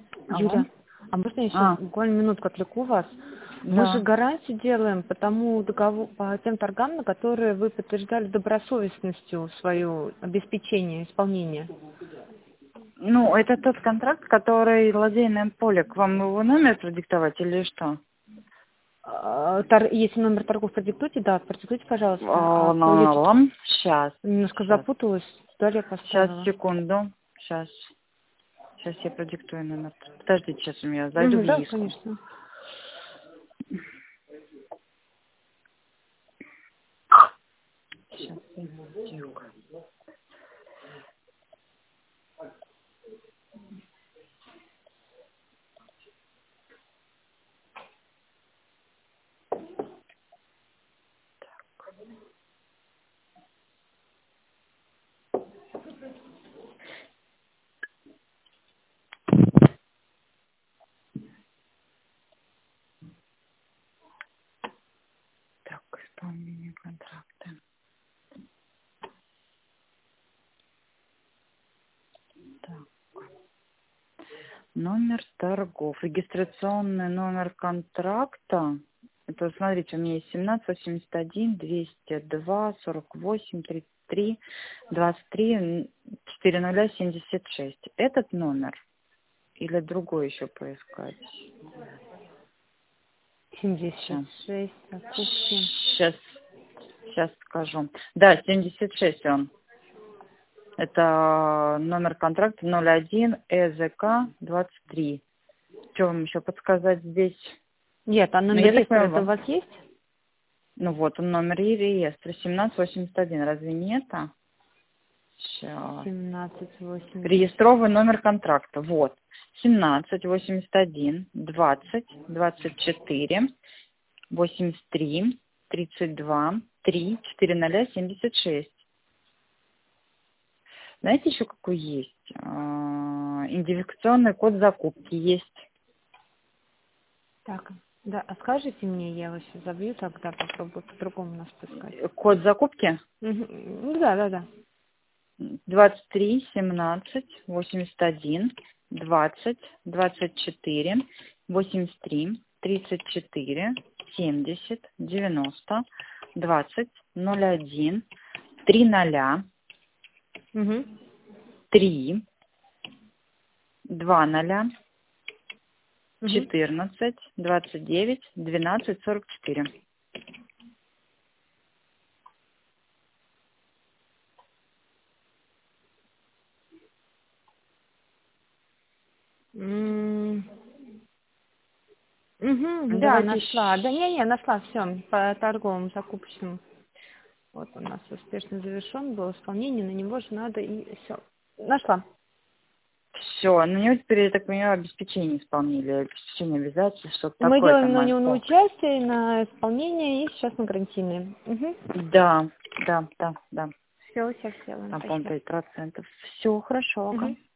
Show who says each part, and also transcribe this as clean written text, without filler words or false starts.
Speaker 1: Алло.
Speaker 2: Юля, а можно я сейчас
Speaker 1: А,
Speaker 2: буквально минутку отвлеку вас? Мы же
Speaker 1: да.
Speaker 2: гарантию делаем по тому договору, по тем торгам, на которые вы подтверждали добросовестностью свое обеспечение исполнения.
Speaker 1: Ну, это тот контракт, который ладейное поле. К вам его номер продиктовать или что?
Speaker 2: Если номер торгов продиктуйте, да, продиктуйте, пожалуйста. А по
Speaker 1: Сейчас,
Speaker 2: немножко
Speaker 1: сейчас.
Speaker 2: запуталась, туда я
Speaker 1: Сейчас,
Speaker 2: поставила.
Speaker 1: секунду. Сейчас. Сейчас я продиктую номер. Подождите, сейчас у меня зайду в
Speaker 2: Да,
Speaker 1: ЕИСКу.
Speaker 2: конечно.
Speaker 1: Сейчас. Тихо. Так, исполнение контракта. Так. Номер торгов. Регистрационный номер контракта. Это, смотрите, у меня есть 1781 202 48 33 23 4076. Этот номер или другой еще поискать?
Speaker 2: 76, закупки.
Speaker 1: Сейчас скажу. Да, 76 он. Это номер контракта 01 ЭЗК 23. Что вам еще подсказать здесь?
Speaker 2: Нет, а
Speaker 1: Ну,
Speaker 2: номер
Speaker 1: я так
Speaker 2: реестра это у
Speaker 1: понимаю,
Speaker 2: вас есть?
Speaker 1: ну вот он номер реестра 1781. Разве не это? Сейчас.
Speaker 2: 1780.
Speaker 1: Реестровый номер контракта. Вот. 1781 20 24 83 32 3 4076. Знаете, еще какой есть? Идентификационный код закупки есть.
Speaker 2: Так, да, а скажите мне, я его сейчас забью, тогда попробую по-другому нас поискать.
Speaker 1: Код закупки
Speaker 2: Ну да.
Speaker 1: 23 17 81 20 24 83 34 70 90 20 01 3
Speaker 2: Угу.
Speaker 1: 3 2 0 14 29 12 44.
Speaker 2: Угу, да,
Speaker 1: Давайте
Speaker 2: нашла. Да не, нашла, все, по торговым закупочным. Вот у нас успешно завершен был исполнение, на него же надо и все. Нашла.
Speaker 1: все. На него теперь, я так понимаю, обеспечение исполнили, обеспечение обязательств, что-то
Speaker 2: Мы
Speaker 1: такое
Speaker 2: делаем
Speaker 1: там
Speaker 2: на него на
Speaker 1: инфо.
Speaker 2: участие, на исполнение и сейчас на гарантийные. Угу.
Speaker 1: Да.
Speaker 2: Все, сейчас сделаем.
Speaker 1: Там,
Speaker 2: Спасибо.
Speaker 1: по-моему, 5%. Все хорошо, ага.
Speaker 2: Угу.